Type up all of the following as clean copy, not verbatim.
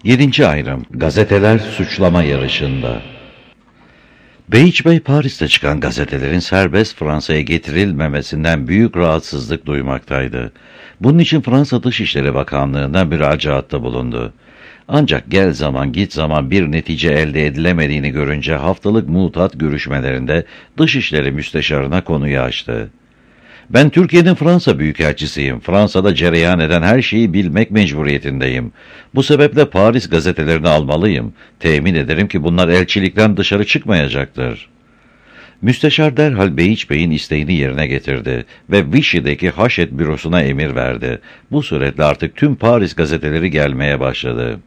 7. ayrım. Gazeteler suçlama yarışında. Behiç Bey, Paris'te çıkan gazetelerin serbest Fransa'ya getirilmemesinden büyük rahatsızlık duymaktaydı. Bunun için Fransa Dışişleri Bakanlığı'na müracaatta bulundu. Ancak gel zaman git zaman bir netice elde edilemediğini görünce haftalık mutat görüşmelerinde Dışişleri Müsteşarına konuyu açtı. "Ben Türkiye'nin Fransa Büyükelçisiyim. Fransa'da cereyan eden her şeyi bilmek mecburiyetindeyim. Bu sebeple Paris gazetelerini almalıyım. Temin ederim ki bunlar elçilikten dışarı çıkmayacaktır." Müsteşar derhal Behiç Bey'in isteğini yerine getirdi ve Vichy'deki Haşet bürosuna emir verdi. Bu suretle artık tüm Paris gazeteleri gelmeye başladı.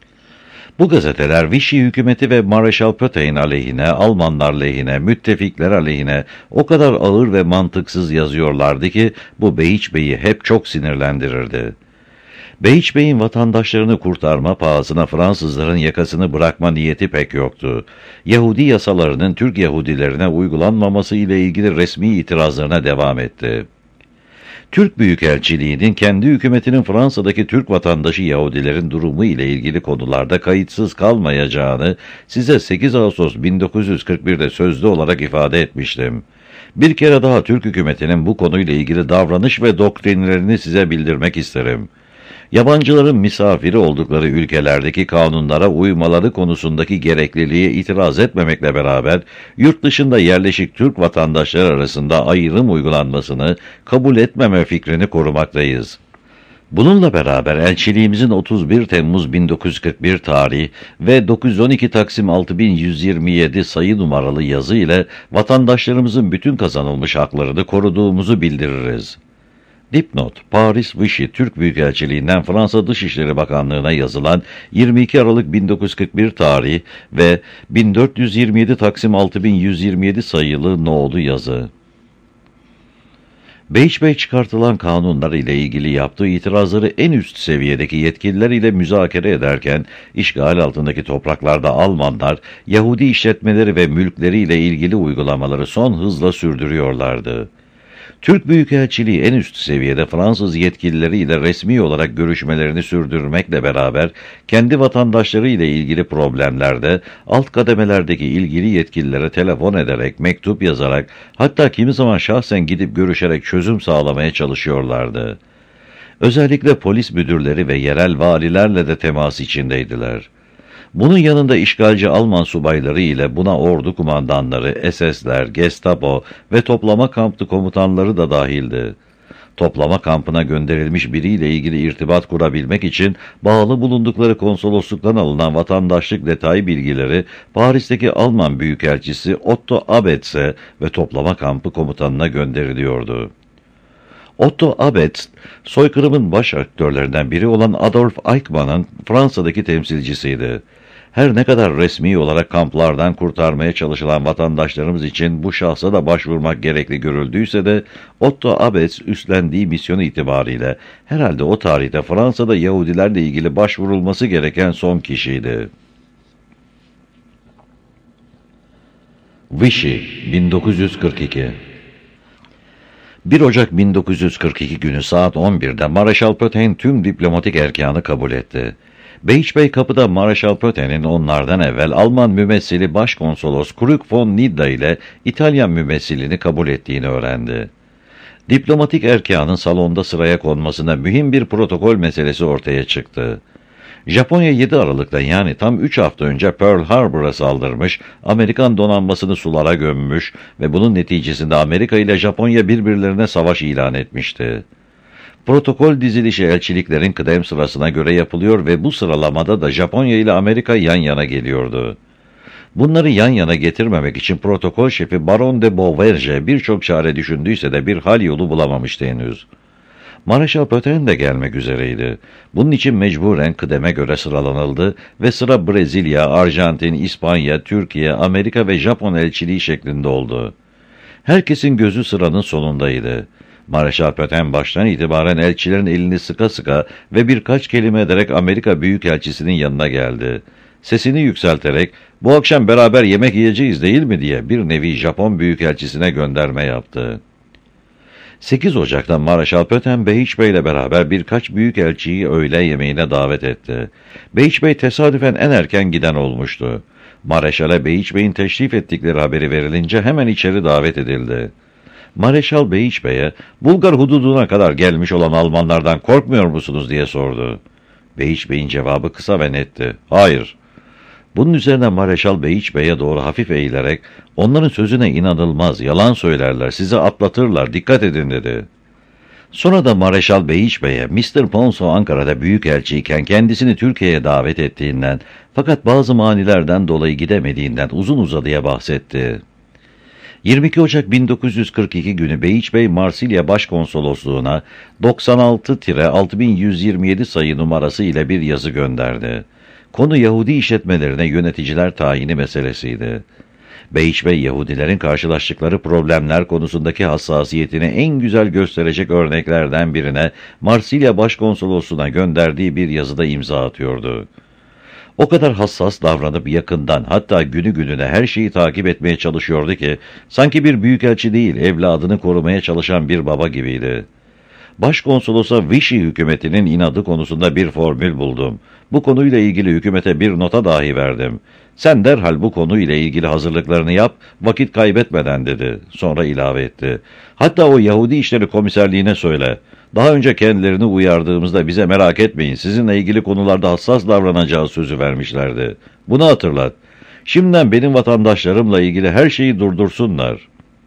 Bu gazeteler Vichy hükümeti ve Mareşal Pétain aleyhine, Almanlar lehine, müttefikler aleyhine o kadar ağır ve mantıksız yazıyorlardı ki bu Behiç Bey'i hep çok sinirlendirirdi. Behiç Bey'in vatandaşlarını kurtarma pahasına Fransızların yakasını bırakma niyeti pek yoktu. Yahudi yasalarının Türk Yahudilerine uygulanmaması ile ilgili resmi itirazlarına devam etti. Türk Büyükelçiliği'nin kendi hükümetinin Fransa'daki Türk vatandaşı Yahudilerin durumu ile ilgili konularda kayıtsız kalmayacağını size 8 Ağustos 1941'de sözlü olarak ifade etmiştim. Bir kere daha Türk hükümetinin bu konuyla ilgili davranış ve doktrinlerini size bildirmek isterim. Yabancıların misafiri oldukları ülkelerdeki kanunlara uymaları konusundaki gerekliliğe itiraz etmemekle beraber, yurt dışında yerleşik Türk vatandaşları arasında ayrım uygulanmasını kabul etmeme fikrini korumaktayız. Bununla beraber elçiliğimizin 31 Temmuz 1941 tarihi ve 912 Taksim 6127 sayı numaralı yazı ile vatandaşlarımızın bütün kazanılmış haklarını koruduğumuzu bildiririz. Dipnot: Paris Vichy Türk Büyükelçiliğinden Fransa Dışişleri Bakanlığı'na yazılan 22 Aralık 1941 tarihi ve 1427 Taksim 6127 sayılı no'lu yazı. Behiç Bey çıkartılan kanunlar ile ilgili yaptığı itirazları en üst seviyedeki yetkililer ile müzakere ederken, işgal altındaki topraklarda Almanlar, Yahudi işletmeleri ve mülkleri ile ilgili uygulamaları son hızla sürdürüyorlardı. Türk Büyükelçiliği en üst seviyede Fransız yetkilileri ile resmi olarak görüşmelerini sürdürmekle beraber kendi vatandaşları ile ilgili problemlerde alt kademelerdeki ilgili yetkililere telefon ederek, mektup yazarak, hatta kimi zaman şahsen gidip görüşerek çözüm sağlamaya çalışıyorlardı. Özellikle polis müdürleri ve yerel valilerle de temas içindeydiler. Bunun yanında işgalci Alman subayları ile buna ordu kumandanları, SS'ler, Gestapo ve toplama kampı komutanları da dahildi. Toplama kampına gönderilmiş biriyle ilgili irtibat kurabilmek için bağlı bulundukları konsolosluktan alınan vatandaşlık detay bilgileri Paris'teki Alman Büyükelçisi Otto Abets'e ve toplama kampı komutanına gönderiliyordu. Otto Abetz, soykırımın baş aktörlerinden biri olan Adolf Eichmann'ın Fransa'daki temsilcisiydi. Her ne kadar resmi olarak kamplardan kurtarmaya çalışılan vatandaşlarımız için bu şahsa da başvurmak gerekli görüldüyse de, Otto Abetz üstlendiği misyon itibariyle herhalde o tarihte Fransa'da Yahudilerle ilgili başvurulması gereken son kişiydi. Vichy, 1942. 1 Ocak 1942 günü saat 11'de Mareşal Pétain tüm diplomatik erkanı kabul etti. Behiç Bey kapıda Mareşal Pétain'in onlardan evvel Alman mümessili Başkonsolos Krug von Nidda ile İtalyan mümessilini kabul ettiğini öğrendi. Diplomatik erkanın salonda sıraya konmasına mühim bir protokol meselesi ortaya çıktı. Japonya 7 Aralık'ta, yani tam 3 hafta önce Pearl Harbor'a saldırmış, Amerikan donanmasını sulara gömmüş ve bunun neticesinde Amerika ile Japonya birbirlerine savaş ilan etmişti. Protokol dizilişi elçiliklerin kıdem sırasına göre yapılıyor ve bu sıralamada da Japonya ile Amerika yan yana geliyordu. Bunları yan yana getirmemek için protokol şefi Baron de Beauverger birçok çare düşündüyse de bir hal yolu bulamamıştı henüz. Mareşal Pétain de gelmek üzereydi. Bunun için mecburen kıdeme göre sıralanıldı ve sıra Brezilya, Arjantin, İspanya, Türkiye, Amerika ve Japon elçiliği şeklinde oldu. Herkesin gözü sıranın sonundaydı. Mareşal Pétain baştan itibaren elçilerin elini sıka sıka ve birkaç kelime ederek Amerika Büyükelçisi'nin yanına geldi. Sesini yükselterek, "Bu akşam beraber yemek yiyeceğiz değil mi?" diye bir nevi Japon Büyükelçisi'ne gönderme yaptı. 8 Ocak'ta Mareşal Pöten Behiç Bey ile beraber birkaç büyükelçiyi öğle yemeğine davet etti. Behiç Bey tesadüfen en erken giden olmuştu. Mareşal'e Behiç Bey'in teşrif ettikleri haberi verilince hemen içeri davet edildi. Mareşal Behiç Bey'e Bulgar hududuna kadar gelmiş olan Almanlardan korkmuyor musunuz diye sordu. Behiç Bey'in cevabı kısa ve netti. Hayır. Bunun üzerine Mareşal Behiç Bey'e doğru hafif eğilerek onların sözüne inanılmaz, yalan söylerler, sizi atlatırlar, dikkat edin dedi. Sonra da Mareşal Behiç Bey'e Mr. Ponso Ankara'da büyükelçiyken kendisini Türkiye'ye davet ettiğinden fakat bazı manilerden dolayı gidemediğinden uzun uzadıya bahsetti. 22 Ocak 1942 günü Behiç Bey Marsilya Başkonsolosluğu'na 96-6127 sayı numarası ile bir yazı gönderdi. Konu Yahudi işletmelerine yöneticiler tayini meselesiydi. Behiç Bey Yahudilerin karşılaştıkları problemler konusundaki hassasiyetini en güzel gösterecek örneklerden birine Marsilya Başkonsolosluğu'na gönderdiği bir yazıda imza atıyordu. O kadar hassas davranıp yakından hatta günü gününe her şeyi takip etmeye çalışıyordu ki sanki bir büyükelçi değil evladını korumaya çalışan bir baba gibiydi. Başkonsolosa Vichy hükümetinin inadı konusunda bir formül buldum. Bu konuyla ilgili hükümete bir nota dahi verdim. Sen derhal bu konuyla ilgili hazırlıklarını yap, vakit kaybetmeden dedi. Sonra ilave etti. Hatta o Yahudi İşleri Komiserliğine söyle. Daha önce kendilerini uyardığımızda bize merak etmeyin, sizinle ilgili konularda hassas davranacağız sözü vermişlerdi. Bunu hatırlat. Şimdiden benim vatandaşlarımla ilgili her şeyi durdursunlar.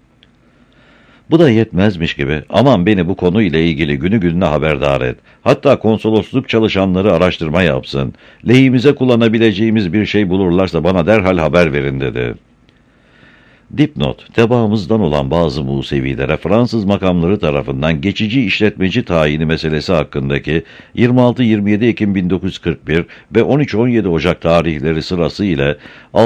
Bu da yetmezmiş gibi aman beni bu konuyla ilgili günü gününe haberdar et. Hatta konsolosluk çalışanları araştırma yapsın. Lehimize kullanabileceğimiz bir şey bulurlarsa bana derhal haber verin dedi. Dipnot, tebaamızdan olan bazı Musevilere Fransız makamları tarafından geçici işletmeci tayini meselesi hakkındaki 26-27 Ekim 1941 ve 13-17 Ocak tarihleri sırası ile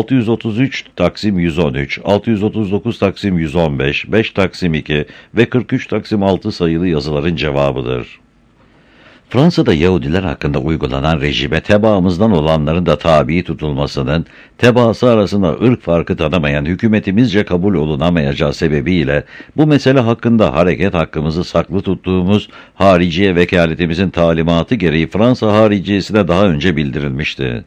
633 Taksim 113, 639 Taksim 115, 5 Taksim 2 ve 43 Taksim 6 sayılı yazıların cevabıdır. Fransa'da Yahudiler hakkında uygulanan rejime tebaamızdan olanların da tabi tutulmasının, tebaası arasında ırk farkı tanımayan hükümetimizce kabul olunamayacağı sebebiyle bu mesele hakkında hareket hakkımızı saklı tuttuğumuz hariciye vekaletimizin talimatı gereği Fransa hariciyesine daha önce bildirilmişti.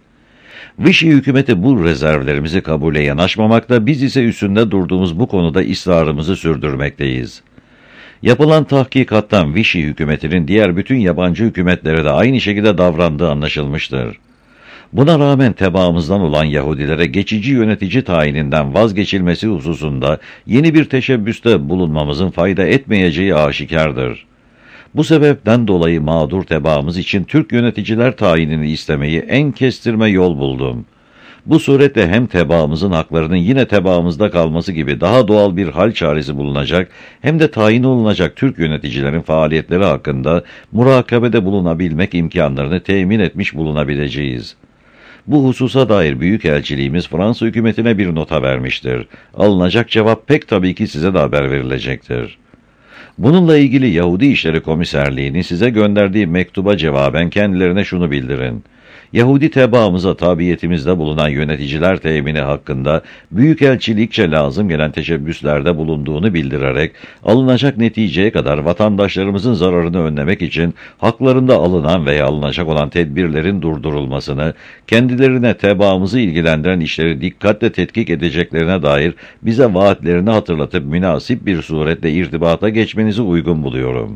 Vichy hükümeti bu rezervlerimizi kabule yanaşmamakta, biz ise üstünde durduğumuz bu konuda ısrarımızı sürdürmekteyiz. Yapılan tahkikattan Vichy hükümetinin diğer bütün yabancı hükümetlere de aynı şekilde davrandığı anlaşılmıştır. Buna rağmen tebaamızdan olan Yahudilere geçici yönetici tayininden vazgeçilmesi hususunda yeni bir teşebbüste bulunmamızın fayda etmeyeceği aşikardır. Bu sebepten dolayı mağdur tebaamız için Türk yöneticiler tayinini istemeyi en kestirme yol buldum. Bu suretle hem tebaamızın haklarının yine tebaamızda kalması gibi daha doğal bir hal çaresi bulunacak, hem de tayin olunacak Türk yöneticilerin faaliyetleri hakkında murakabede bulunabilmek imkanlarını temin etmiş bulunabileceğiz. Bu hususa dair Büyükelçiliğimiz Fransa hükümetine bir nota vermiştir. Alınacak cevap pek tabii ki size de haber verilecektir. Bununla ilgili Yahudi İşleri Komiserliği'nin size gönderdiği mektuba cevaben kendilerine şunu bildirin. Yahudi tebaamıza tabiyetimizde bulunan yöneticiler temini hakkında büyükelçilikçe lazım gelen teşebbüslerde bulunduğunu bildirerek alınacak neticeye kadar vatandaşlarımızın zararını önlemek için haklarında alınan veya alınacak olan tedbirlerin durdurulmasını, kendilerine tebaamızı ilgilendiren işleri dikkatle tetkik edeceklerine dair bize vaatlerini hatırlatıp münasip bir suretle irtibata geçmenizi uygun buluyorum.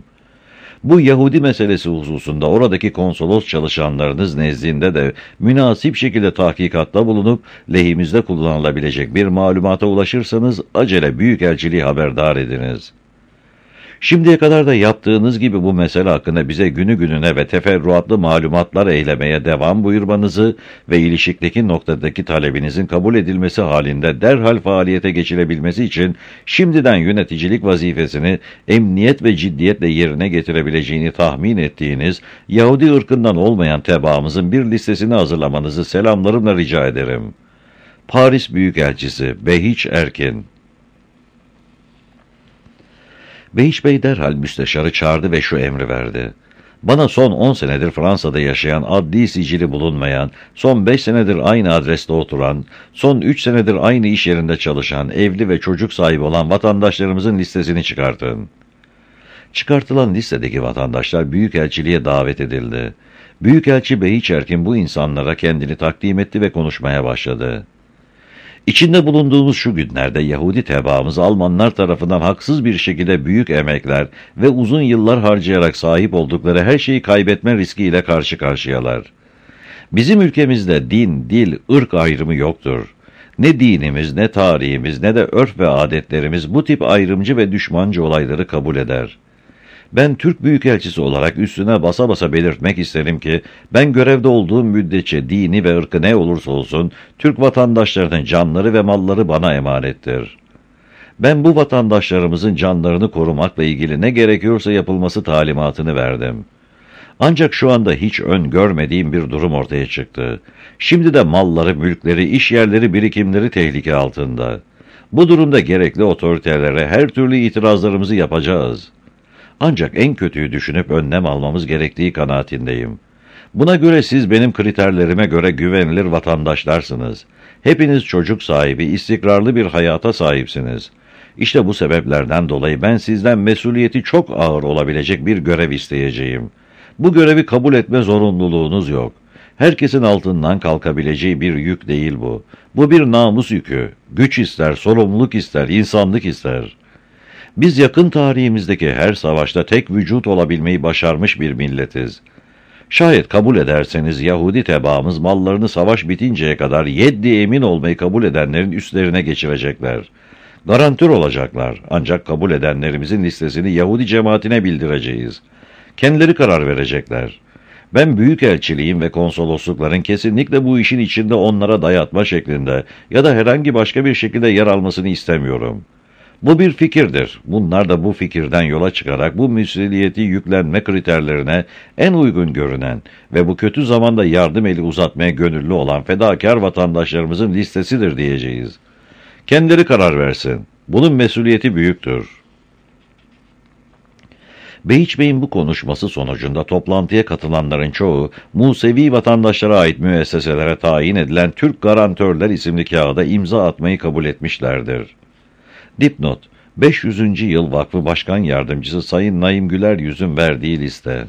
Bu Yahudi meselesi hususunda oradaki konsolos çalışanlarınız nezdinde de münasip şekilde tahkikatta bulunup lehimizde kullanılabilecek bir malumata ulaşırsanız acele büyükelçiliği haberdar ediniz. Şimdiye kadar da yaptığınız gibi bu mesele hakkında bize günü gününe ve teferruatlı malumatlar eylemeye devam buyurmanızı ve ilişikteki noktadaki talebinizin kabul edilmesi halinde derhal faaliyete geçilebilmesi için şimdiden yöneticilik vazifesini emniyet ve ciddiyetle yerine getirebileceğini tahmin ettiğiniz Yahudi ırkından olmayan tebaamızın bir listesini hazırlamanızı selamlarımla rica ederim. Paris Büyükelçisi Behiç Erkin. Behiç Bey derhal müsteşarı çağırdı ve şu emri verdi. Bana son 10 senedir Fransa'da yaşayan, adli sicili bulunmayan, son 5 senedir aynı adreste oturan, son 3 senedir aynı iş yerinde çalışan, evli ve çocuk sahibi olan vatandaşlarımızın listesini çıkartın. Çıkartılan listedeki vatandaşlar Büyükelçiliğe davet edildi. Büyükelçi Behiç Erkin bu insanlara kendini takdim etti ve konuşmaya başladı. İçinde bulunduğumuz şu günlerde Yahudi tebaamız Almanlar tarafından haksız bir şekilde büyük emekler ve uzun yıllar harcayarak sahip oldukları her şeyi kaybetme riskiyle karşı karşıyalar. Bizim ülkemizde din, dil, ırk ayrımı yoktur. Ne dinimiz, ne tarihimiz, ne de örf ve adetlerimiz bu tip ayrımcı ve düşmancı olayları kabul eder. Ben Türk Büyükelçisi olarak üstüne basa basa belirtmek isterim ki, ben görevde olduğum müddetçe dini ve ırkı ne olursa olsun, Türk vatandaşlarının canları ve malları bana emanettir. Ben bu vatandaşlarımızın canlarını korumakla ilgili ne gerekiyorsa yapılması talimatını verdim. Ancak şu anda hiç görmediğim bir durum ortaya çıktı. Şimdi de malları, mülkleri, iş yerleri, birikimleri tehlike altında. Bu durumda gerekli otoritelere her türlü itirazlarımızı yapacağız. Ancak en kötüyü düşünüp önlem almamız gerektiği kanaatindeyim. Buna göre siz benim kriterlerime göre güvenilir vatandaşlarsınız. Hepiniz çocuk sahibi, istikrarlı bir hayata sahipsiniz. İşte bu sebeplerden dolayı ben sizden mesuliyeti çok ağır olabilecek bir görev isteyeceğim. Bu görevi kabul etme zorunluluğunuz yok. Herkesin altından kalkabileceği bir yük değil bu. Bu bir namus yükü. Güç ister, sorumluluk ister, insanlık ister. Biz yakın tarihimizdeki her savaşta tek vücut olabilmeyi başarmış bir milletiz. Şayet kabul ederseniz Yahudi tebaamız mallarını savaş bitinceye kadar yeddi emin olmayı kabul edenlerin üstlerine geçirecekler. Garantör olacaklar, ancak kabul edenlerimizin listesini Yahudi cemaatine bildireceğiz. Kendileri karar verecekler. Ben büyükelçiliğin ve konsoloslukların kesinlikle bu işin içinde onlara dayatma şeklinde ya da herhangi başka bir şekilde yer almasını istemiyorum. Bu bir fikirdir. Bunlar da bu fikirden yola çıkarak bu mesuliyeti yüklenme kriterlerine en uygun görünen ve bu kötü zamanda yardım eli uzatmaya gönüllü olan fedakar vatandaşlarımızın listesidir diyeceğiz. Kendileri karar versin. Bunun mesuliyeti büyüktür. Behiç Bey'in bu konuşması sonucunda toplantıya katılanların çoğu, Musevi vatandaşlara ait müesseselere tayin edilen Türk Garantörler isimli kağıda imza atmayı kabul etmişlerdir. Dipnot: 500. Yıl Vakfı Başkan Yardımcısı Sayın Naim Güler Yüz'ün verdiği liste.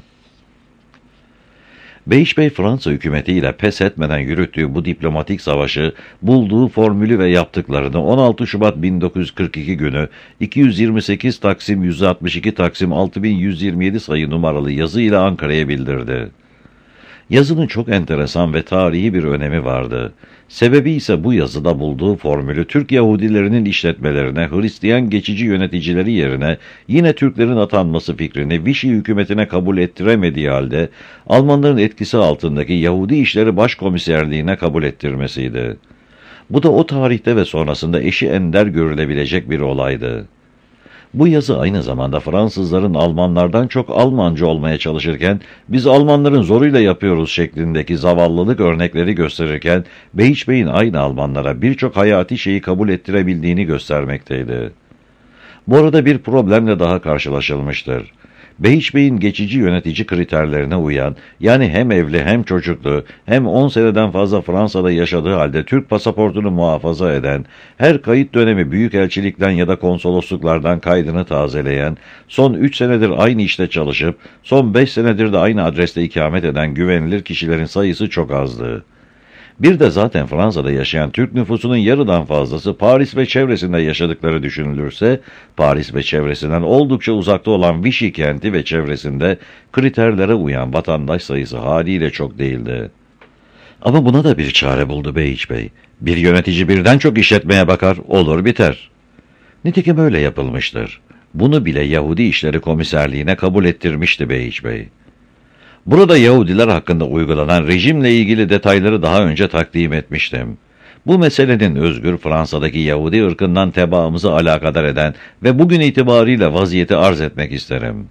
Behiç Bey Fransa hükümetiyle pes etmeden yürüttüğü bu diplomatik savaşı, bulduğu formülü ve yaptıklarını 16 Şubat 1942 günü 228 Taksim 162 Taksim 6127 sayı numaralı yazı ile Ankara'ya bildirdi. Yazının çok enteresan ve tarihi bir önemi vardı. Sebebi ise bu yazıda bulduğu formülü Türk Yahudilerinin işletmelerine, Hristiyan geçici yöneticileri yerine yine Türklerin atanması fikrini Vichy hükümetine kabul ettiremediği halde Almanların etkisi altındaki Yahudi İşleri Başkomiserliğine kabul ettirmesiydi. Bu da o tarihte ve sonrasında eşi ender görülebilecek bir olaydı. Bu yazı aynı zamanda Fransızların Almanlardan çok Almanca olmaya çalışırken, biz Almanların zoruyla yapıyoruz şeklindeki zavallılık örnekleri gösterirken, Behiç Bey'in aynı Almanlara birçok hayati şeyi kabul ettirebildiğini göstermekteydi. Bu arada bir problemle daha karşılaşılmıştır. Behiç Bey'in geçici yönetici kriterlerine uyan, yani hem evli hem çocuklu, hem 10 seneden fazla Fransa'da yaşadığı halde Türk pasaportunu muhafaza eden, her kayıt dönemi büyükelçilikten ya da konsolosluklardan kaydını tazeleyen, son 3 senedir aynı işte çalışıp, son 5 senedir de aynı adreste ikamet eden güvenilir kişilerin sayısı çok azdı. Bir de zaten Fransa'da yaşayan Türk nüfusunun yarıdan fazlası Paris ve çevresinde yaşadıkları düşünülürse, Paris ve çevresinden oldukça uzakta olan Vichy kenti ve çevresinde kriterlere uyan vatandaş sayısı haliyle çok değildi. Ama buna da bir çare buldu Behiç Bey. Bir yönetici birden çok işletmeye bakar, olur biter. Nitekim öyle yapılmıştır. Bunu bile Yahudi İşleri Komiserliğine kabul ettirmişti Behiç Bey. Burada Yahudiler hakkında uygulanan rejimle ilgili detayları daha önce takdim etmiştim. Bu meselenin özgür Fransa'daki Yahudi ırkından tebaamızı alakadar eden ve bugün itibariyle vaziyeti arz etmek isterim.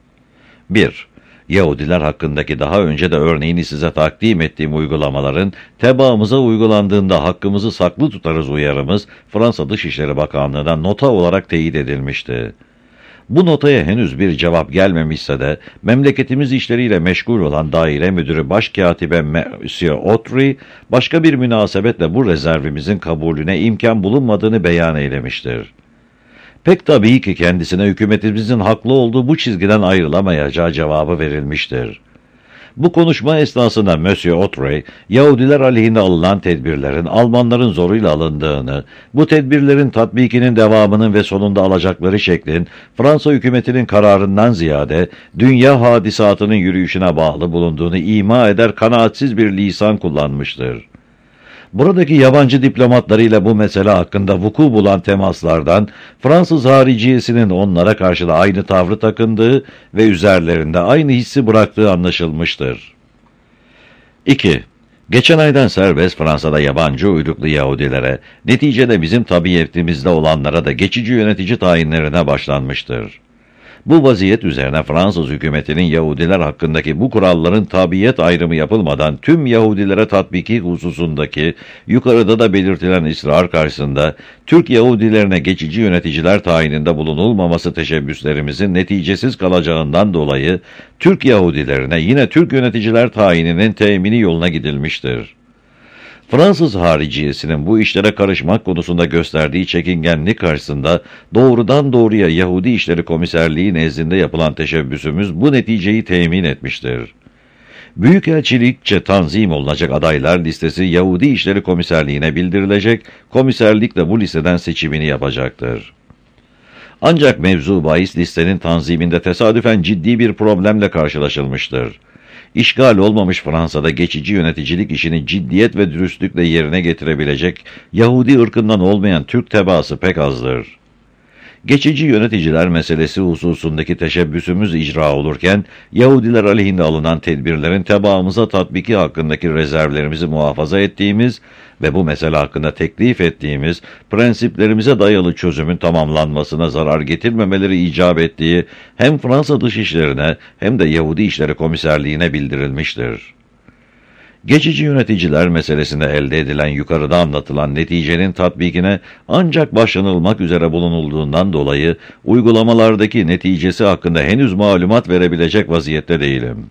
1. Yahudiler hakkındaki daha önce de örneğini size takdim ettiğim uygulamaların tebaamıza uygulandığında hakkımızı saklı tutarız uyarımız Fransa Dışişleri Bakanlığı'ndan nota olarak teyit edilmişti. Bu notaya henüz bir cevap gelmemişse de memleketimiz işleriyle meşgul olan daire müdürü başkatibe Monsieur Autry başka bir münasebetle bu rezervimizin kabulüne imkan bulunmadığını beyan eylemiştir. Pek tabii ki kendisine hükümetimizin haklı olduğu bu çizgiden ayrılamayacağı cevabı verilmiştir. Bu konuşma esnasında Monsieur Autrey, Yahudiler aleyhinde alınan tedbirlerin Almanların zoruyla alındığını, bu tedbirlerin tatbikinin devamının ve sonunda alacakları şeklin Fransa hükümetinin kararından ziyade dünya hadisatının yürüyüşüne bağlı bulunduğunu ima eder kanaatsiz bir lisan kullanmıştır. Buradaki yabancı diplomatlarıyla bu mesele hakkında vuku bulan temaslardan Fransız hariciyesinin onlara karşı da aynı tavrı takındığı ve üzerlerinde aynı hissi bıraktığı anlaşılmıştır. 2. Geçen aydan serbest Fransa'da yabancı uyruklu Yahudilere, neticede bizim tabiatimizde olanlara da geçici yönetici tayinlerine başlanmıştır. Bu vaziyet üzerine Fransız hükümetinin Yahudiler hakkındaki bu kuralların tabiyet ayrımı yapılmadan tüm Yahudilere tatbiki hususundaki yukarıda da belirtilen ısrar karşısında Türk Yahudilerine geçici yöneticiler tayininde bulunulmaması teşebbüslerimizin neticesiz kalacağından dolayı Türk Yahudilerine yine Türk yöneticiler tayininin temini yoluna gidilmiştir. Fransız hariciyesinin bu işlere karışmak konusunda gösterdiği çekingenlik karşısında doğrudan doğruya Yahudi İşleri Komiserliği nezdinde yapılan teşebbüsümüz bu neticeyi temin etmiştir. Büyükelçilikçe tanzim olunacak adaylar listesi Yahudi İşleri Komiserliğine bildirilecek, komiserlik de bu listeden seçimini yapacaktır. Ancak mevzu bahis listenin tanziminde tesadüfen ciddi bir problemle karşılaşılmıştır. İşgal olmamış Fransa'da geçici yöneticilik işini ciddiyet ve dürüstlükle yerine getirebilecek Yahudi ırkından olmayan Türk tebaası pek azdır. Geçici yöneticiler meselesi hususundaki teşebbüsümüz icra olurken, Yahudiler aleyhinde alınan tedbirlerin tebaamıza tatbiki hakkındaki rezervlerimizi muhafaza ettiğimiz ve bu mesele hakkında teklif ettiğimiz prensiplerimize dayalı çözümün tamamlanmasına zarar getirmemeleri icap ettiği hem Fransa Dışişleri'ne hem de Yahudi İşleri Komiserliğine bildirilmiştir. Geçici yöneticiler meselesinde elde edilen yukarıda anlatılan neticenin tatbikine ancak başlanılmak üzere bulunulduğundan dolayı uygulamalardaki neticesi hakkında henüz malumat verebilecek vaziyette değilim.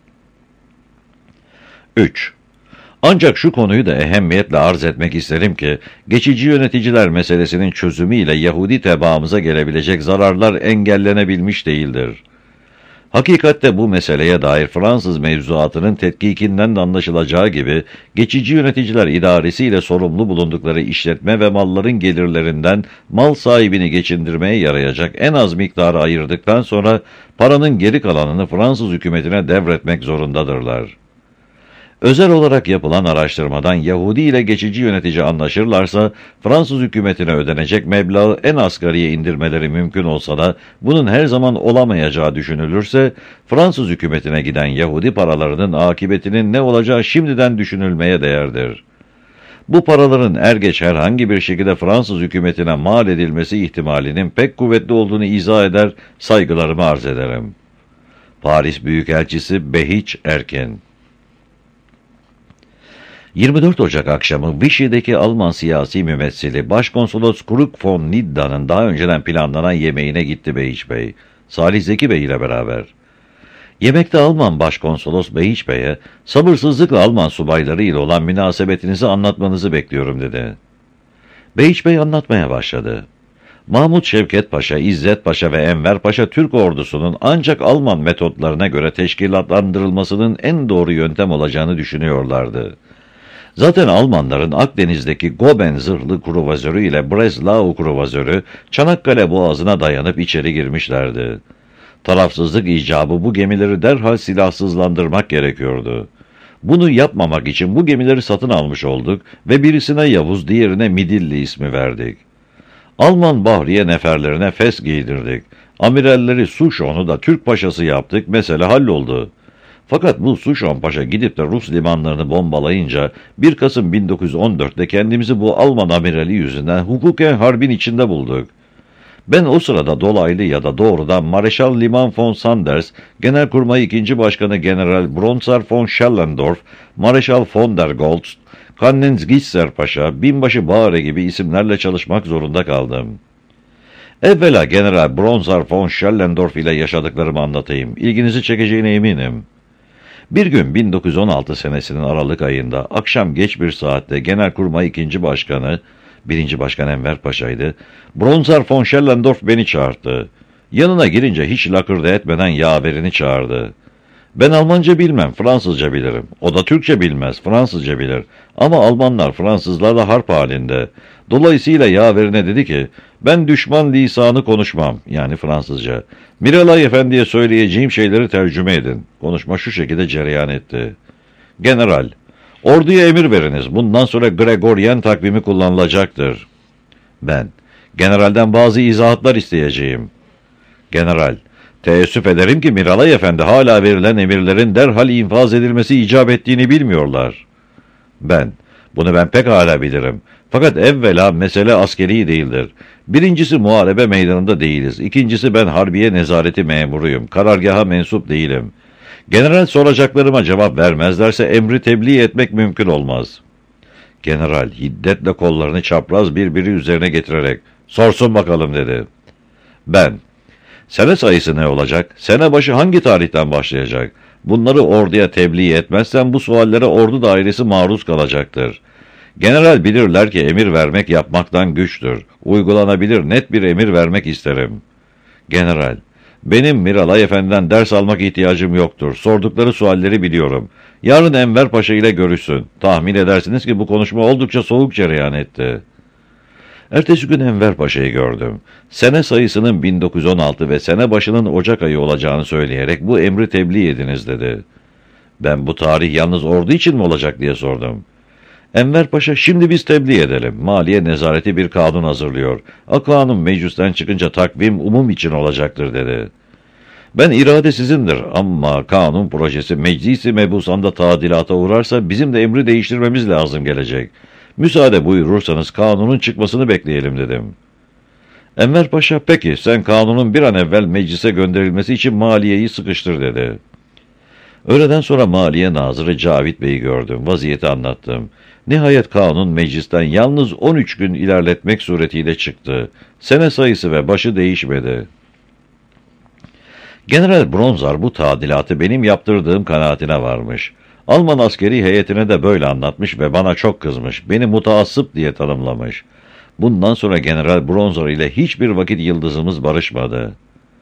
3. Ancak şu konuyu da ehemmiyetle arz etmek isterim ki, geçici yöneticiler meselesinin çözümüyle Yahudi tebaamıza gelebilecek zararlar engellenebilmiş değildir. Hakikatte bu meseleye dair Fransız mevzuatının tetkikinden de anlaşılacağı gibi, geçici yöneticiler idaresiyle sorumlu bulundukları işletme ve malların gelirlerinden mal sahibini geçindirmeye yarayacak en az miktarı ayırdıktan sonra paranın geri kalanını Fransız hükümetine devretmek zorundadırlar. Özel olarak yapılan araştırmadan Yahudi ile geçici yönetici anlaşırlarsa Fransız hükümetine ödenecek meblağı en asgariye indirmeleri mümkün olsa da bunun her zaman olamayacağı düşünülürse Fransız hükümetine giden Yahudi paralarının akıbetinin ne olacağı şimdiden düşünülmeye değerdir. Bu paraların er geç herhangi bir şekilde Fransız hükümetine mal edilmesi ihtimalinin pek kuvvetli olduğunu izah eder, saygılarımı arz ederim. Paris Büyükelçisi Behiç Erken 24 Ocak akşamı Vichy'deki Alman siyasi mümessili Başkonsolos Kruk von Nidda'nın daha önceden planlanan yemeğine gitti Behiç Bey, Salih Zeki Bey ile beraber. Yemekte Alman Başkonsolos Behiç Bey'e sabırsızlıkla Alman subayları ile olan münasebetinizi anlatmanızı bekliyorum dedi. Behiç Bey anlatmaya başladı. Mahmut Şevket Paşa, İzzet Paşa ve Enver Paşa Türk ordusunun ancak Alman metotlarına göre teşkilatlandırılmasının en doğru yöntem olacağını düşünüyorlardı. Zaten Almanların Akdeniz'deki Goben zırhlı kruvazörü ile Breslau kruvazörü Çanakkale boğazına dayanıp içeri girmişlerdi. Tarafsızlık icabı bu gemileri derhal silahsızlandırmak gerekiyordu. Bunu yapmamak için bu gemileri satın almış olduk ve birisine Yavuz, diğerine Midilli ismi verdik. Alman bahriye neferlerine fes giydirdik. Amiralleri Suşon'u da Türk paşası yaptık, mesele halloldu. Fakat bu Suşon Paşa gidip de Rus limanlarını bombalayınca 1 Kasım 1914'te kendimizi bu Alman amirali yüzünden hukuken harbin içinde bulduk. Ben o sırada dolaylı ya da doğrudan Mareşal Liman von Sanders, Genelkurmay 2. Başkanı General Bronzer von Schellendorf, Mareşal von der Goltz, Kannenzgisser Paşa, Binbaşı Bağre gibi isimlerle çalışmak zorunda kaldım. Evvela General Bronzer von Schellendorf ile yaşadıklarımı anlatayım. İlginizi çekeceğine eminim. Bir gün 1916 senesinin Aralık ayında akşam geç bir saatte Genelkurmay 2. Başkanı Birinci Başkan Enver Paşa'ydı. Bronzer von Schellendorf beni çağırdı. Yanına girince hiç lakırdı etmeden yaverini çağırdı. Ben Almanca bilmem, Fransızca bilirim. O da Türkçe bilmez, Fransızca bilir. Ama Almanlar Fransızlarla harp halinde. Dolayısıyla yaverine dedi ki, ben düşman lisanı konuşmam, yani Fransızca. Miralay Efendi'ye söyleyeceğim şeyleri tercüme edin. Konuşma şu şekilde cereyan etti. General, orduya emir veriniz. Bundan sonra Gregorian takvimi kullanılacaktır. Ben, generalden bazı izahatlar isteyeceğim. General, teessüf ederim ki Miralay Efendi hala verilen emirlerin derhal infaz edilmesi icap ettiğini bilmiyorlar. Bunu ben pekala bilirim. Fakat evvela mesele askeri değildir. Birincisi muharebe meydanında değiliz. İkincisi ben harbiye nezareti memuruyum. Karargaha mensup değilim. General soracaklarıma cevap vermezlerse emri tebliğ etmek mümkün olmaz. General hiddetle kollarını çapraz birbiri üzerine getirerek sorsun bakalım dedi. Sene sayısı ne olacak? Sene başı hangi tarihten başlayacak? Bunları orduya tebliğ etmezsen bu suallere ordu dairesi maruz kalacaktır. General bilirler ki emir vermek yapmaktan güçtür. Uygulanabilir net bir emir vermek isterim. General, benim Miralay Efendi'den ders almak ihtiyacım yoktur. Sordukları sualleri biliyorum. Yarın Enver Paşa ile görüşsün. Tahmin edersiniz ki bu konuşma oldukça soğuk cereyan etti. Ertesi gün Enver Paşa'yı gördüm. Sene sayısının 1916 ve sene başının Ocak ayı olacağını söyleyerek bu emri tebliğ ediniz dedi. Ben bu tarih yalnız ordu için mi olacak diye sordum. Enver Paşa şimdi biz tebliğ edelim. Maliye nezareti bir kanun hazırlıyor. O kanun meclisten çıkınca takvim umum için olacaktır dedi. Ben irade sizindir ama kanun projesi meclisi mebusanda tadilata uğrarsa bizim de emri değiştirmemiz lazım gelecek. Müsaade buyurursanız kanunun çıkmasını bekleyelim dedim. Enver Paşa peki sen kanunun bir an evvel meclise gönderilmesi için maliyeyi sıkıştır dedi. Öğleden sonra Maliye Nazırı Cavit Bey'i gördüm. Vaziyeti anlattım. Nihayet kanun meclisten yalnız 13 gün ilerletmek suretiyle çıktı. Sene sayısı ve başı değişmedi. General Bronzer bu tadilatı benim yaptırdığım kanaatine varmış. Alman askeri heyetine de böyle anlatmış ve bana çok kızmış. Beni mutaassıp diye tanımlamış. Bundan sonra General Bronzer ile hiçbir vakit yıldızımız barışmadı.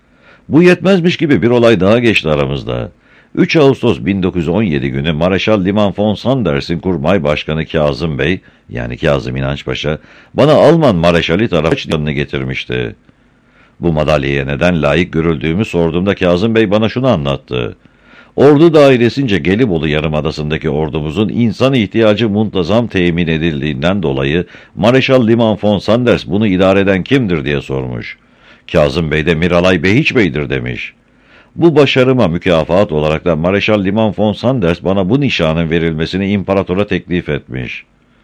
Bu yetmezmiş gibi bir olay daha geçti aramızda. 3 Ağustos 1917 günü Mareşal Liman von Sanders'in kurmay başkanı Kazım Bey, yani Kazım İnanç Paşa, bana Alman Mareşali tarafından getirmişti. Bu madalyaya neden layık görüldüğümü sorduğumda Kazım Bey bana şunu anlattı. Ordu dairesince Gelibolu Yarımadası'ndaki ordumuzun insan ihtiyacı muntazam temin edildiğinden dolayı Mareşal Liman von Sanders bunu idare eden kimdir diye sormuş. Kazım Bey de Miralay Behiç Bey'dir demiş. Bu başarıma mükafat olarak da Mareşal Liman von Sanders bana bu nişanın verilmesini imparatora teklif etmiş.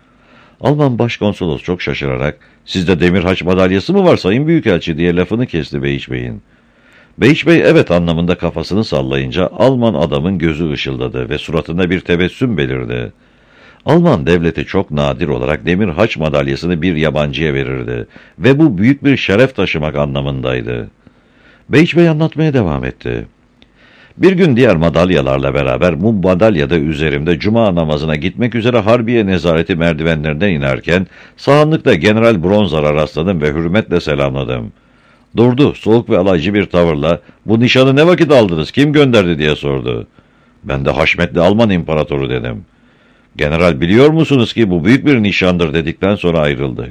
Alman başkonsolos çok şaşırarak, sizde Demirhaç madalyası mı var sayın büyükelçi diye lafını kesti Behiç Bey'in. Behiç Bey evet anlamında kafasını sallayınca Alman adamın gözü ışıldadı ve suratında bir tebessüm belirdi. Alman devleti çok nadir olarak Demirhaç madalyasını bir yabancıya verirdi ve bu büyük bir şeref taşımak anlamındaydı. Behiç Bey anlatmaya devam etti. Bir gün diğer madalyalarla beraber bu madalyada üzerimde cuma namazına gitmek üzere harbiye nezareti merdivenlerinden inerken sahanlıkta General Bronzer'a rastladım ve hürmetle selamladım. Durdu, soğuk ve alaycı bir tavırla, bu nişanı ne vakit aldınız, kim gönderdi diye sordu. Ben de haşmetli Alman imparatoru dedim. General biliyor musunuz ki bu büyük bir nişandır dedikten sonra ayrıldı.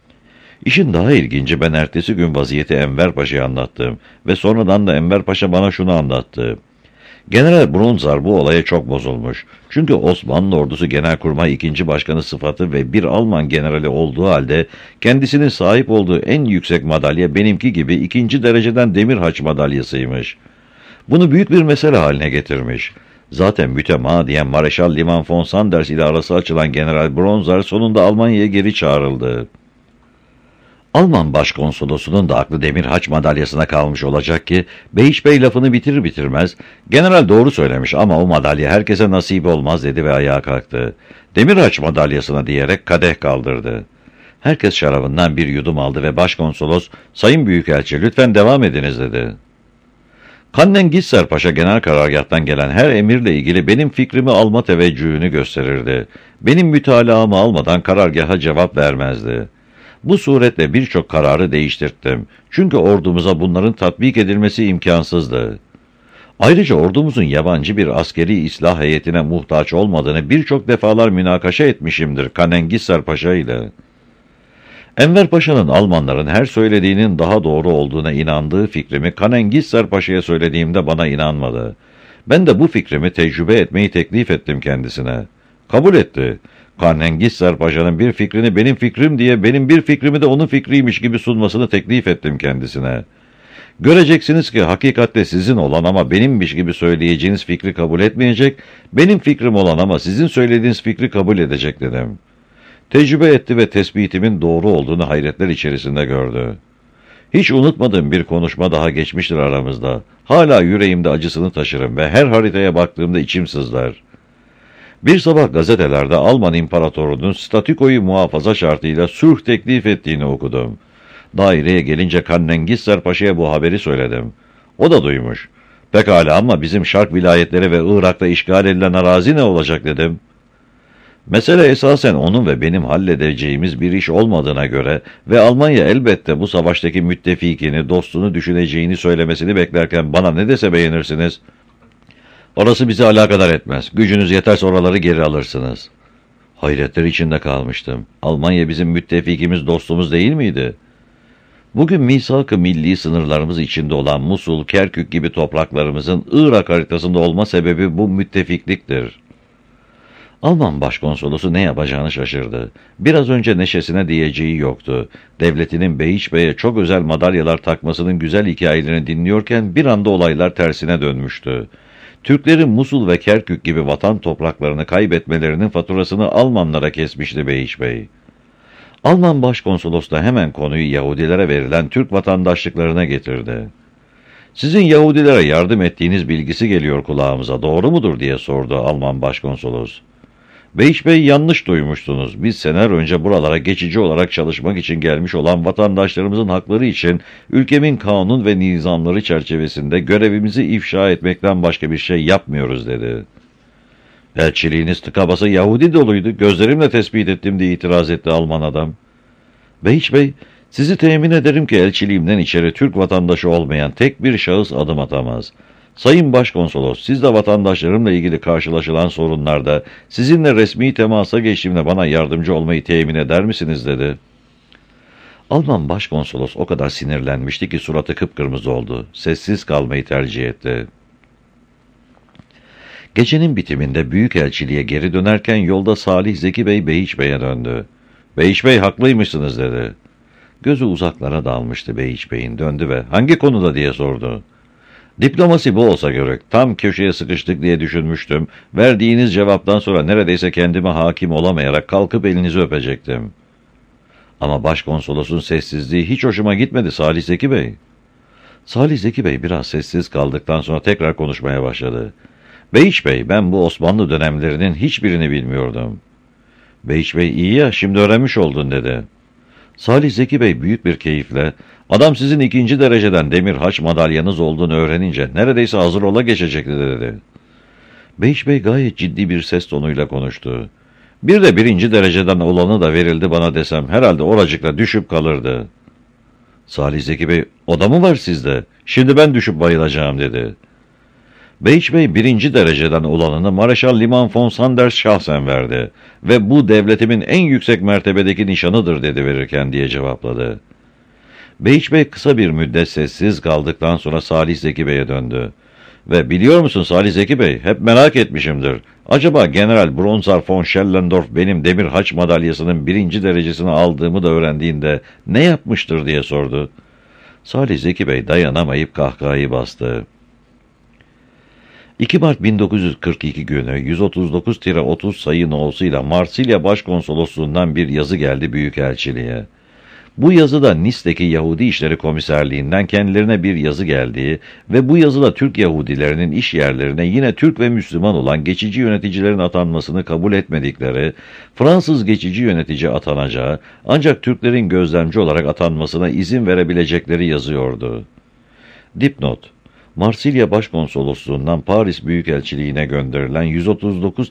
İşin daha ilginci ben ertesi gün vaziyeti Enver Paşa'ya anlattım ve sonradan da Enver Paşa bana şunu anlattı. General Bronzer bu olaya çok bozulmuş. Çünkü Osmanlı ordusu Genelkurmay 2. Başkanı sıfatı ve bir Alman generali olduğu halde kendisinin sahip olduğu en yüksek madalya benimki gibi 2. dereceden Demirhaç madalyasıymış. Bunu büyük bir mesele haline getirmiş. Zaten mütemadiyen Mareşal Liman von Sanders ile arası açılan General Bronzer sonunda Almanya'ya geri çağrıldı. Alman başkonsolosunun da aklı Demirhaç madalyasına kalmış olacak ki, Behiç Bey lafını bitirir bitirmez, General doğru söylemiş ama o madalya herkese nasip olmaz dedi ve ayağa kalktı. Demirhaç madalyasına diyerek kadeh kaldırdı. Herkes şarabından bir yudum aldı ve başkonsolos, sayın büyükelçi lütfen devam ediniz dedi. Kannen Gisser Paşa genel karargâhtan gelen her emirle ilgili benim fikrimi alma teveccühünü gösterirdi. Benim mütalaamı almadan karargaha cevap vermezdi. Bu suretle birçok kararı değiştirttim. Çünkü ordumuza bunların tatbik edilmesi imkansızdı. Ayrıca ordumuzun yabancı bir askeri ıslah heyetine muhtaç olmadığını birçok defalar münakaşa etmişimdir Kanengissar Paşa ile. Enver Paşa'nın Almanların her söylediğinin daha doğru olduğuna inandığı fikrimi Kanengissar Paşa'ya söylediğimde bana inanmadı. Ben de bu fikrimi tecrübe etmeyi teklif ettim kendisine. Kabul etti. Kanengissar Paşa'nın bir fikrini benim fikrim diye, benim bir fikrimi de onun fikriymiş gibi sunmasını teklif ettim kendisine. Göreceksiniz ki hakikatte sizin olan ama benimmiş gibi söyleyeceğiniz fikri kabul etmeyecek, benim fikrim olan ama sizin söylediğiniz fikri kabul edecek dedim. Tecrübe etti ve tespitimin doğru olduğunu hayretler içerisinde gördü. Hiç unutmadığım bir konuşma daha geçmiştir aramızda. Hala yüreğimde acısını taşırım ve her haritaya baktığımda içim sızlar. Bir sabah gazetelerde Alman İmparatorluğu'nun statükoyu muhafaza şartıyla sulh teklif ettiğini okudum. Daireye gelince Kanengissar Paşa'ya bu haberi söyledim. O da duymuş. Pekala ama bizim Şark vilayetleri ve Irak'ta işgal edilen arazi ne olacak dedim. Mesele esasen onun ve benim halledeceğimiz bir iş olmadığına göre ve Almanya elbette bu savaştaki müttefikini, dostunu düşüneceğini söylemesini beklerken bana ne dese beğenirsiniz? Orası bizi alakadar etmez. Gücünüz yeterse oraları geri alırsınız. Hayretler içinde kalmıştım. Almanya bizim müttefikimiz, dostumuz değil miydi? Bugün misak-ı milli sınırlarımız içinde olan Musul, Kerkük gibi topraklarımızın Irak haritasında olma sebebi bu müttefikliktir. Alman başkonsolosu ne yapacağını şaşırdı. Biraz önce neşesine diyeceği yoktu. Devletinin Beyiç Bey'e çok özel madalyalar takmasının güzel hikayelerini dinliyorken bir anda olaylar tersine dönmüştü. Türklerin Musul ve Kerkük gibi vatan topraklarını kaybetmelerinin faturasını Almanlara kesmişti Beyiç Bey. Alman başkonsolos da hemen konuyu Yahudilere verilen Türk vatandaşlıklarına getirdi. Sizin Yahudilere yardım ettiğiniz bilgisi geliyor kulağımıza, doğru mudur diye sordu Alman başkonsolos. Beyiç Bey, yanlış duymuştunuz. Biz seneler önce buralara geçici olarak çalışmak için gelmiş olan vatandaşlarımızın hakları için ülkemin kanun ve nizamları çerçevesinde görevimizi ifşa etmekten başka bir şey yapmıyoruz dedi. Elçiliğiniz tıka basa Yahudi doluydu. Gözlerimle tespit ettim diye itiraz etti Alman adam. Beyiç Bey, sizi temin ederim ki elçiliğimden içeri Türk vatandaşı olmayan tek bir şahıs adım atamaz. Sayın Başkonsolos, siz de vatandaşlarımla ilgili karşılaşılan sorunlarda sizinle resmi temasa geçtiğimde bana yardımcı olmayı temin eder misiniz dedi. Alman Başkonsolos o kadar sinirlenmişti ki suratı kıpkırmızı oldu. Sessiz kalmayı tercih etti. Gecenin bitiminde büyükelçiliğe geri dönerken yolda Salih Zeki Bey Beyiç Bey'e döndü. Beyiç Bey, haklıymışsınız dedi. Gözü uzaklara dalmıştı Beyiç Bey'in, döndü ve hangi konuda diye sordu. Diplomasi bu olsa gerek. Tam köşeye sıkıştık diye düşünmüştüm. Verdiğiniz cevaptan sonra neredeyse kendime hakim olamayarak kalkıp elinizi öpecektim. Ama başkonsolosun sessizliği hiç hoşuma gitmedi Salih Zeki Bey. Salih Zeki Bey biraz sessiz kaldıktan sonra tekrar konuşmaya başladı. Beyiç Bey, ben bu Osmanlı dönemlerinin hiçbirini bilmiyordum. Beyiç Bey, iyi ya, şimdi öğrenmiş oldun dedi. Salih Zeki Bey büyük bir keyifle, adam sizin 2. dereceden demir haç madalyanız olduğunu öğrenince neredeyse hazır ola geçecekti dedi. Beyiç Bey gayet ciddi bir ses tonuyla konuştu. Bir de 1. dereceden olanı da verildi bana desem herhalde oracıkla düşüp kalırdı. Salih Zeki Bey, o da mı var sizde? Şimdi ben düşüp bayılacağım dedi. Beyiç Bey 1. dereceden olanını Mareşal Liman von Sanders şahsen verdi ve bu devletimin en yüksek mertebedeki nişanıdır dedi verirken diye cevapladı. Beyiç Bey kısa bir müddet sessiz kaldıktan sonra Salih Zeki Bey'e döndü. Ve biliyor musun Salih Zeki Bey, hep merak etmişimdir. Acaba General Bronzar von Schellendorf benim demir haç madalyasının 1. derecesini aldığımı da öğrendiğinde ne yapmıştır diye sordu. Salih Zeki Bey dayanamayıp kahkahayı bastı. 2 Mart 1942 günü 139-30 sayı no'suyla Marsilya Başkonsolosluğundan bir yazı geldi Büyükelçiliğe. Bu yazıda Nice'deki Yahudi İşleri Komiserliğinden kendilerine bir yazı geldiği ve bu yazıda Türk Yahudilerinin iş yerlerine yine Türk ve Müslüman olan geçici yöneticilerin atanmasını kabul etmedikleri, Fransız geçici yönetici atanacağı ancak Türklerin gözlemci olarak atanmasına izin verebilecekleri yazıyordu. Dipnot: Marsilya Başkonsolosluğundan Paris Büyükelçiliğine gönderilen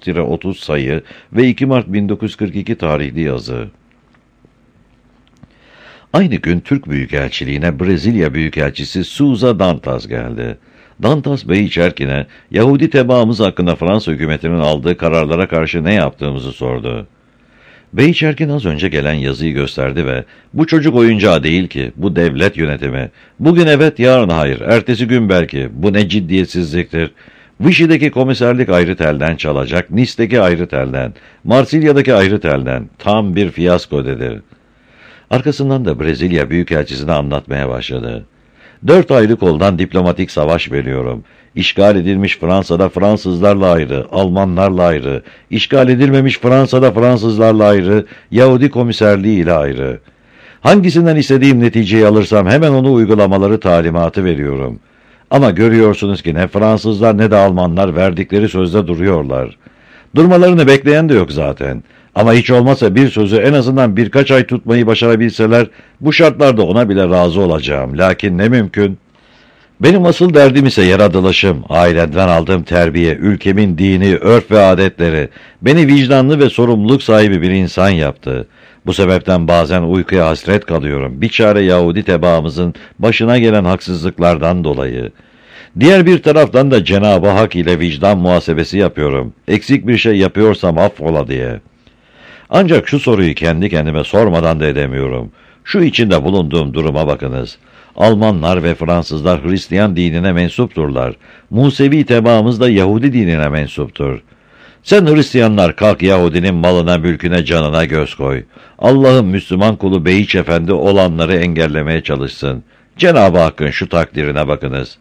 139-30 sayı ve 2 Mart 1942 tarihli yazı. Aynı gün Türk Büyükelçiliğine Brezilya Büyükelçisi Souza Dantas geldi. Dantas Bey Çerkin'e Yahudi tebaamız hakkında Fransa hükümetinin aldığı kararlara karşı ne yaptığımızı sordu. Bey Çerkin az önce gelen yazıyı gösterdi ve bu çocuk oyuncağı değil ki, bu devlet yönetimi. Bugün evet, yarın hayır, ertesi gün belki. Bu ne ciddiyetsizliktir. Vichy'deki komiserlik ayrı telden çalacak, Nice'deki ayrı telden, Marsilya'daki ayrı telden. Tam bir fiyasko dedi. Arkasından da Brezilya Büyükelçisi'ne anlatmaya başladı. 4 ayrı koldan diplomatik savaş veriyorum. İşgal edilmiş Fransa'da Fransızlarla ayrı, Almanlarla ayrı, işgal edilmemiş Fransa'da Fransızlarla ayrı, Yahudi komiserliği ile ayrı. Hangisinden istediğim neticeyi alırsam hemen onu uygulamaları talimatı veriyorum. Ama görüyorsunuz ki ne Fransızlar ne de Almanlar verdikleri sözde duruyorlar. Durmalarını bekleyen de yok zaten. Ama hiç olmazsa bir sözü en azından birkaç ay tutmayı başarabilseler, bu şartlarda ona bile razı olacağım. Lakin ne mümkün? Benim asıl derdim ise yaratılışım, ailemden aldığım terbiye, ülkemin dini, örf ve adetleri, beni vicdanlı ve sorumluluk sahibi bir insan yaptı. Bu sebepten bazen uykuya hasret kalıyorum, biçare Yahudi tebaamızın başına gelen haksızlıklardan dolayı. Diğer bir taraftan da Cenab-ı Hak ile vicdan muhasebesi yapıyorum, eksik bir şey yapıyorsam affola diye. Ancak şu soruyu kendi kendime sormadan da edemiyorum. Şu içinde bulunduğum duruma bakınız. Almanlar ve Fransızlar Hristiyan dinine mensupturlar. Musevi tebaamız da Yahudi dinine mensuptur. Sen Hristiyanlar kalk Yahudinin malına, mülküne, canına göz koy. Allah'ın Müslüman kulu Beyiç Efendi olanları engellemeye çalışsın. Cenab-ı Hakk'ın şu takdirine bakınız.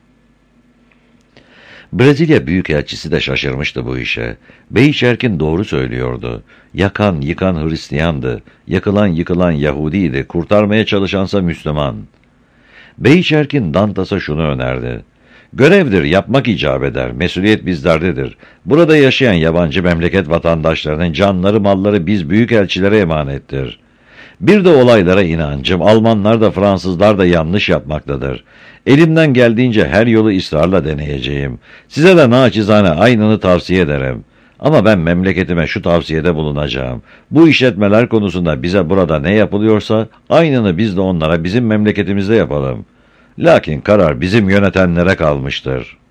Brezilya Büyükelçisi de şaşırmıştı bu işe. Bey Çerkin doğru söylüyordu. Yakan, yıkan Hristiyandı. Yakılan, yıkılan Yahudiydi. Kurtarmaya çalışansa Müslüman. Bey Çerkin Dantas'a şunu önerdi. Görevdir, yapmak icap eder. Mesuliyet bizlerdedir. Burada yaşayan yabancı memleket vatandaşlarının canları, malları biz büyükelçilere emanettir. Bir de olaylara inancım, Almanlar da Fransızlar da yanlış yapmaktadır. Elimden geldiğince her yolu ısrarla deneyeceğim. Size de naçizane aynını tavsiye ederim. Ama ben memleketime şu tavsiyede bulunacağım. Bu işletmeler konusunda bize burada ne yapılıyorsa, aynını biz de onlara bizim memleketimizde yapalım. Lakin karar bizim yönetenlere kalmıştır.